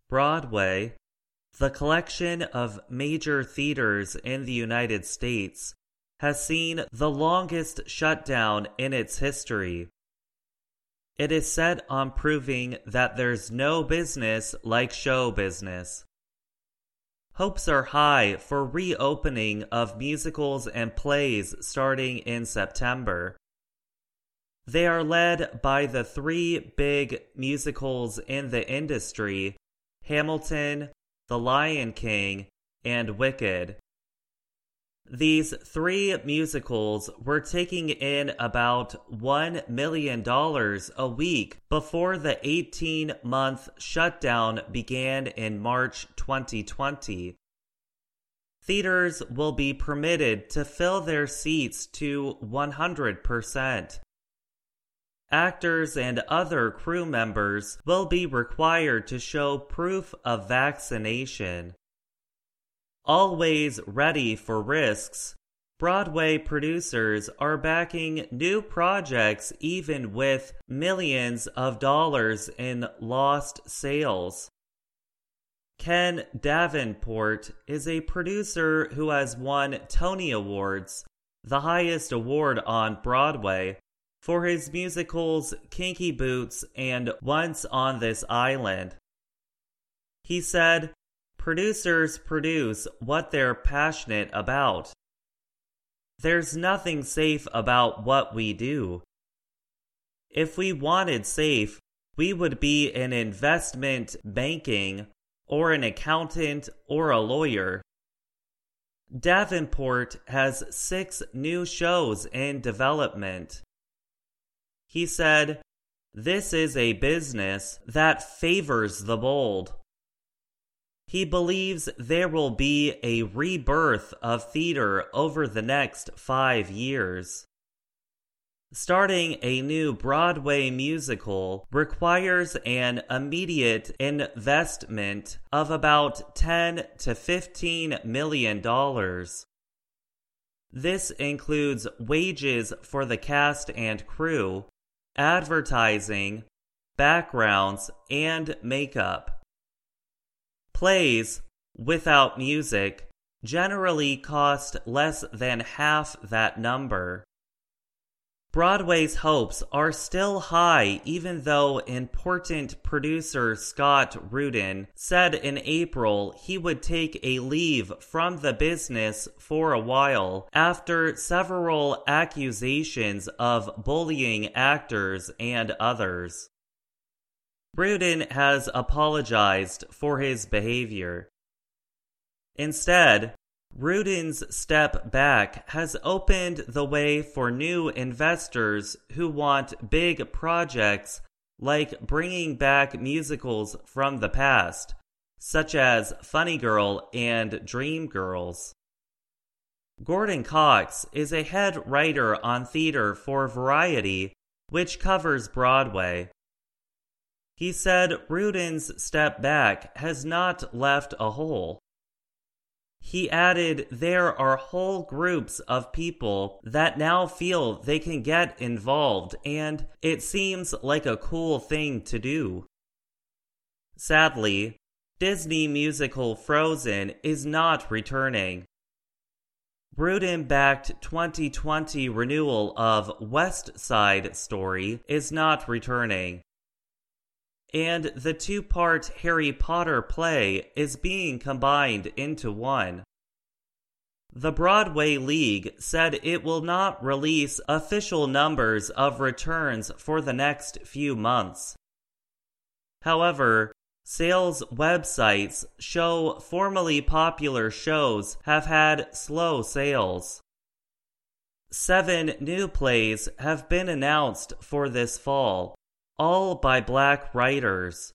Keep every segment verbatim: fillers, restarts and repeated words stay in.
Broadway, the collection of major theaters in the United States, has seen the longest shutdown in its history. It is set on proving that there's no business like show business. Hopes are high for reopening of musicals and plays starting in September. They are led by the three big musicals in the industry: Hamilton, The Lion King, and Wicked. These three musicals were taking in about one million dollars a week before the eighteen-month shutdown began in March twenty twenty. Theaters will be permitted to fill their seats to one hundred percent. Actors and other crew members will be required to show proof of vaccination. Always ready for risks, Broadway producers are backing new projects even with millions of dollars in lost sales. Ken Davenport is a producer who has won Tony Awards, the highest award on Broadway, for his musicals Kinky Boots and Once on This Island. He said, "Producers produce what they're passionate about. There's nothing safe about what we do. If we wanted safe, we would be in investment banking or an accountant or a lawyer." Davenport has six new shows in development. He said, "This is a business that favors the bold." He believes there will be a rebirth of theater over the next five years. Starting a new Broadway musical requires an immediate investment of about ten to fifteen million dollars. This includes wages for the cast and crew, advertising, backgrounds, and makeup. Plays, without music, generally cost less than half that number. Broadway's hopes are still high, even though important producer Scott Rudin said in April he would take a leave from the business for a while after several accusations of bullying actors and others. Rudin has apologized for his behavior. Instead, Rudin's step back has opened the way for new investors who want big projects like bringing back musicals from the past, such as Funny Girl and Dreamgirls. Gordon Cox is a head writer on theater for Variety, which covers Broadway. He said Rudin's step back has not left a hole. He added there are whole groups of people that now feel they can get involved, and it seems like a cool thing to do. Sadly, Disney musical Frozen is not returning. Rudin-backed twenty twenty renewal of West Side Story is not returning. And the two-part Harry Potter play is being combined into one. The Broadway League said it will not release official numbers of returns for the next few months. However, sales websites show formerly popular shows have had slow sales. Seven new plays have been announced for this fall, all by Black writers.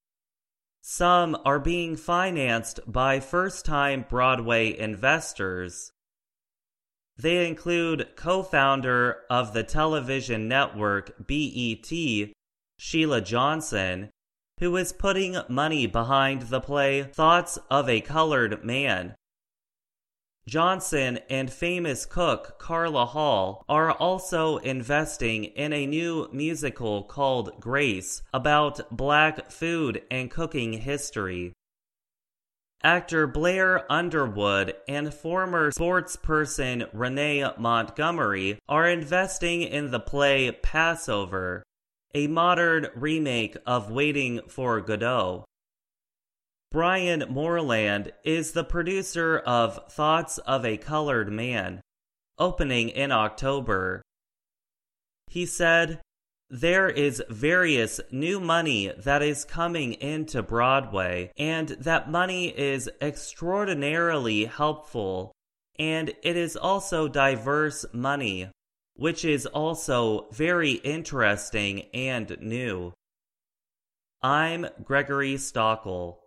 Some are being financed by first-time Broadway investors. They include co-founder of the television network B E T, Sheila Johnson, who is putting money behind the play Thoughts of a Colored Man. Johnson and famous cook Carla Hall are also investing in a new musical called Grace about black food and cooking history. Actor Blair Underwood and former sportsperson Renee Montgomery are investing in the play Passover, a modern remake of Waiting for Godot. Brian Moreland is the producer of Thoughts of a Colored Man, opening in October. He said, "There is various new money that is coming into Broadway, and that money is extraordinarily helpful, and it is also diverse money, which is also very interesting and new." I'm Gregory Stockel.